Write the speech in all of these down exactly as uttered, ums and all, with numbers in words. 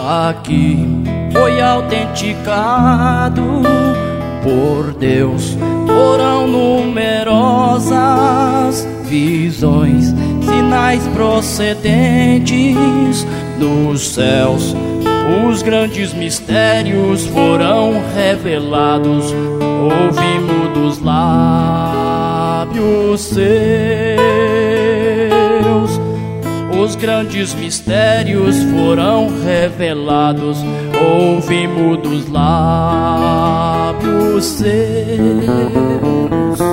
aqui foi autenticado por Deus. Foram numerosas visões, sinais procedentes dos céus. Os grandes mistérios foram revelados, ouvimos dos lábios seus. Os grandes mistérios foram revelados, ouvimos dos lábios seus.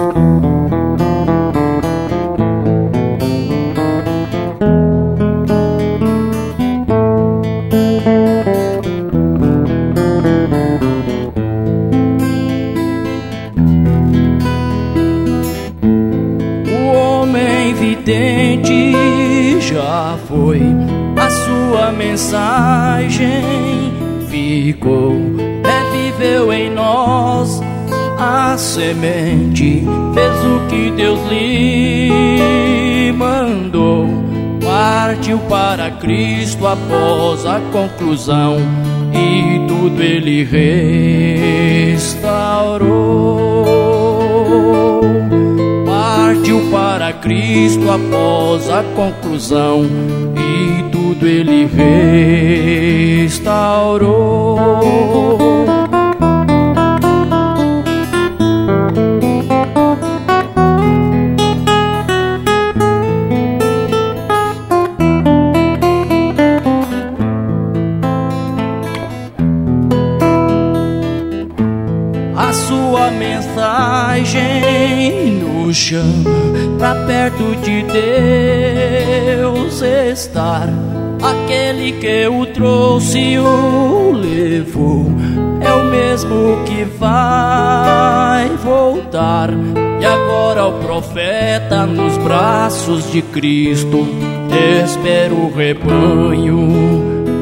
Já foi, a sua mensagem ficou, reviveu em nós a semente, fez o que Deus lhe mandou, partiu para Cristo após a conclusão e tudo Ele restaurou. Partiu para Cristo após a conclusão e tudo Ele restaurou. A sua mensagem nos chama pra perto de Deus estar. Aquele que o trouxe e o levou é o mesmo que vai voltar. E agora o profeta nos braços de Cristo espera o rebanho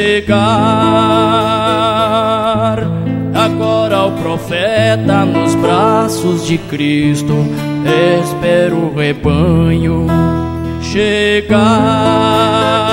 chegar. Agora o profeta nos braços de Cristo espera o rebanho chegar.